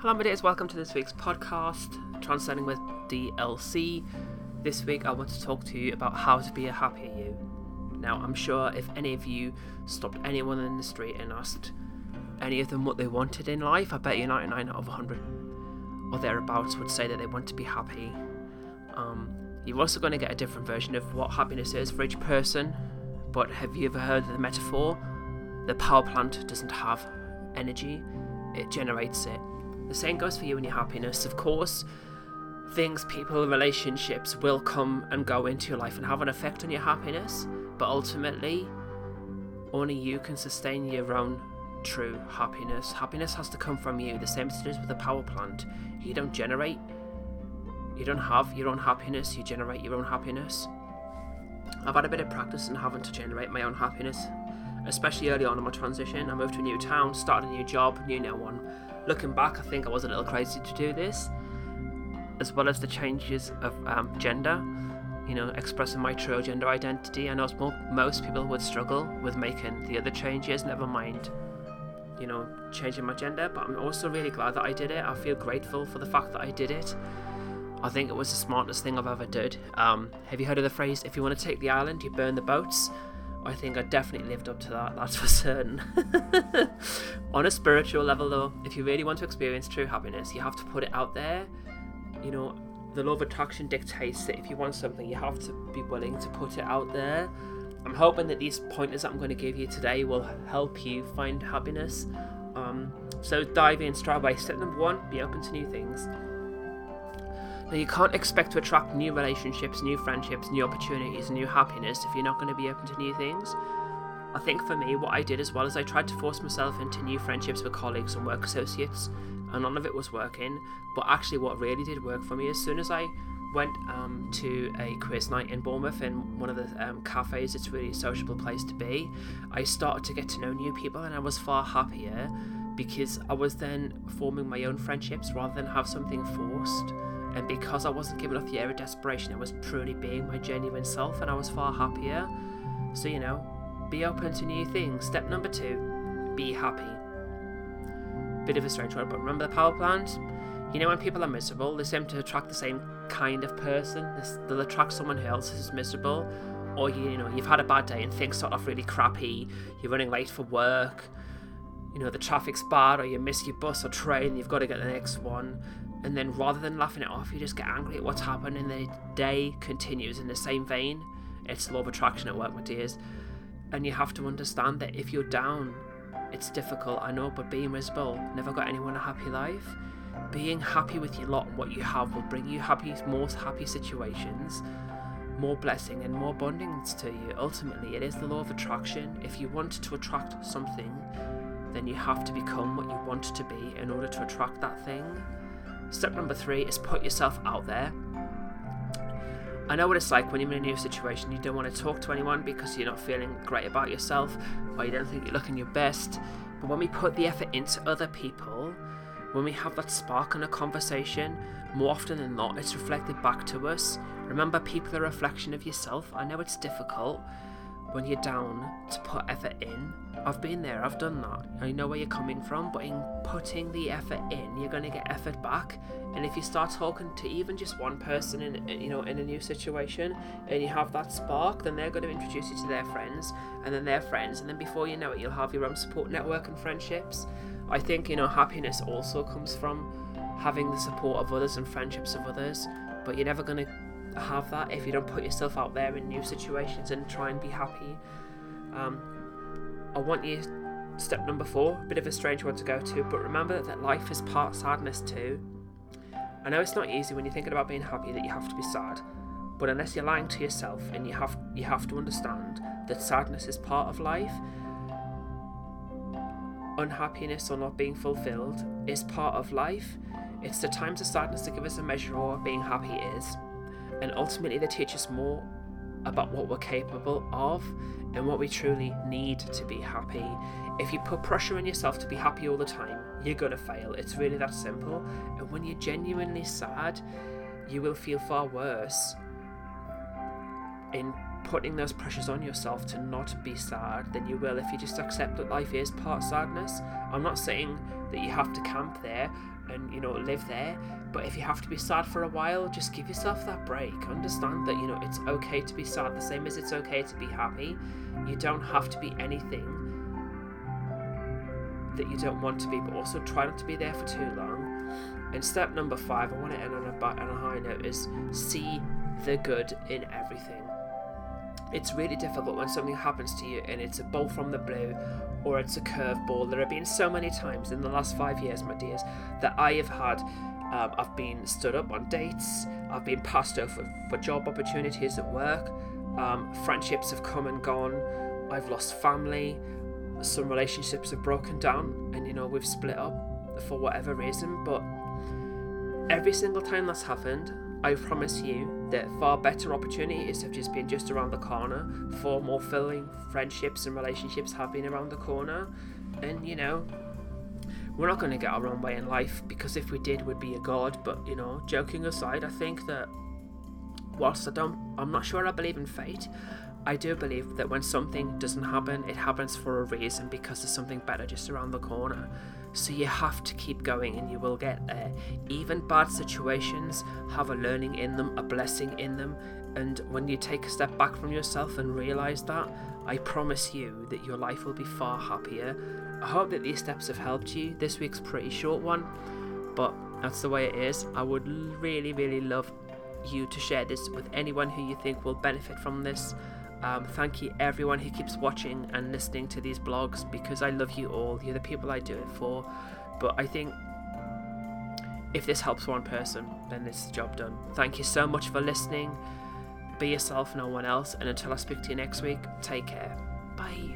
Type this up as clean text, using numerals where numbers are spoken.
Hello, my days. Welcome to this week's podcast, Transcending with DLC. This week, I want to talk to you about how to be a happier you. Now, I'm sure if any of you stopped anyone in the street and asked any of them what they wanted in life, I bet you 99 out of 100 or thereabouts would say that they want to be happy. You're also going to get a different version of what happiness is for each person. But have you ever heard of the metaphor? The power plant doesn't have energy, it generates it. The same goes for you and your happiness. Of course, things, people, relationships will come and go into your life and have an effect on your happiness, but ultimately, only you can sustain your own true happiness. Happiness has to come from you, the same as it is with a power plant. You don't have your own happiness, you generate your own happiness. I've had a bit of practice in having to generate my own happiness, especially early on in my transition. I moved to a new town, started a new job, knew no one. Looking back, I think I was a little crazy to do this, as well as the changes of gender, expressing my true gender identity. I know most people would struggle with making the other changes, never mind, changing my gender, but I'm also really glad that I did it. I feel grateful for the fact that I did it. I think it was the smartest thing I've ever did. Have you heard of the phrase, if you want to take the island, you burn the boats? I think I definitely lived up to that, that's for certain. On a spiritual level though, if you really want to experience true happiness, you have to put it out there. The law of attraction dictates that if you want something, you have to be willing to put it out there. I'm hoping that these pointers that I'm going to give you today will help you find happiness. So dive in straight away. Step number 1, be open to new things. Now, you can't expect to attract new relationships, new friendships, new opportunities, new happiness if you're not going to be open to new things. I think for me, what I did as well is I tried to force myself into new friendships with colleagues and work associates, and none of it was working. But actually what really did work for me, as soon as I went to a quiz night in Bournemouth in one of the cafes, it's really a sociable place to be, I started to get to know new people, and I was far happier because I was then forming my own friendships rather than have something forced. And because I wasn't giving off the air of desperation, I was truly being my genuine self, and I was far happier. So, be open to new things. Step number 2, be happy. Bit of a strange word, but remember the power plant? When people are miserable, they seem to attract the same kind of person. They'll attract someone else who's miserable. Or, you've had a bad day and things start off really crappy. You're running late for work. The traffic's bad, or you miss your bus or train, you've got to get the next one. And then rather than laughing it off, you just get angry at what's happened, and the day continues in the same vein. It's the law of attraction at work, my dears. And you have to understand that if you're down, it's difficult, I know, but being miserable never got anyone a happy life. Being happy with your lot and what you have will bring you more happy situations, more blessing and more abundance to you. Ultimately, it is the law of attraction. If you want to attract something, then you have to become what you want to be in order to attract that thing. Step number 3 is put yourself out there. I know what it's like when you're in a new situation. You don't want to talk to anyone because you're not feeling great about yourself, or you don't think you're looking your best. But when we put the effort into other people, when we have that spark in a conversation, more often than not, it's reflected back to us. Remember, people are a reflection of yourself. I know it's difficult when you're down to put effort in. I've been there, I've done that. I know where you're coming from, but in putting the effort in, you're going to get effort back. And if you start talking to even just one person in a new situation, and you have that spark, then they're going to introduce you to their friends, and then their friends, and then before you know it, you'll have your own support network and friendships. I think, happiness also comes from having the support of others and friendships of others, but you're never going to have that if you don't put yourself out there in new situations and try and be happy. I want you, step number 4, a bit of a strange one to go to, but remember that life is part sadness too. I know it's not easy when you're thinking about being happy that you have to be sad, but unless you're lying to yourself, and you have to understand that sadness is part of life. Unhappiness or not being fulfilled is part of life. It's the times of sadness that give us a measure of what being happy is. And ultimately they teach us more about what we're capable of and what we truly need to be happy. If you put pressure on yourself to be happy all the time, you're going to fail. It's really that simple. And when you're genuinely sad, you will feel far worse in putting those pressures on yourself to not be sad than you will if you just accept that life is part sadness. I'm not saying that you have to camp there, and, you know, live there. But if you have to be sad for a while, just give yourself that break. Understand that, you know, it's okay to be sad, the same as it's okay to be happy. You don't have to be anything that you don't want to be, but also try not to be there for too long. And step number 5, I want to end on a high note, is see the good in everything. It's really difficult when something happens to you and it's a bolt from the blue or it's a curveball. There have been so many times in the last 5 years, my dears, that I have had, I've been stood up on dates, I've been passed over for job opportunities at work, friendships have come and gone, I've lost family, some relationships have broken down, and, you know, we've split up for whatever reason. But every single time that's happened, I promise you that far better opportunities have just been just around the corner. Far more fulfilling friendships and relationships have been around the corner. And, you know, we're not going to get our own way in life, because if we did, we'd be a god. But, you know, joking aside, I think that whilst I'm not sure I believe in fate, I do believe that when something doesn't happen, it happens for a reason, because there's something better just around the corner. So you have to keep going and you will get there. Even bad situations have a learning in them, a blessing in them. And when you take a step back from yourself and realise that, I promise you that your life will be far happier. I hope that these steps have helped you. This week's a pretty short one, but that's the way it is. I would really, really love you to share this with anyone who you think will benefit from this. Thank you everyone who keeps watching and listening to these blogs, because I love you all. You're the people I do it for. But I think if this helps one person, then it's the job done. Thank you so much for listening. Be yourself, no one else. And until I speak to you next week, take care. Bye.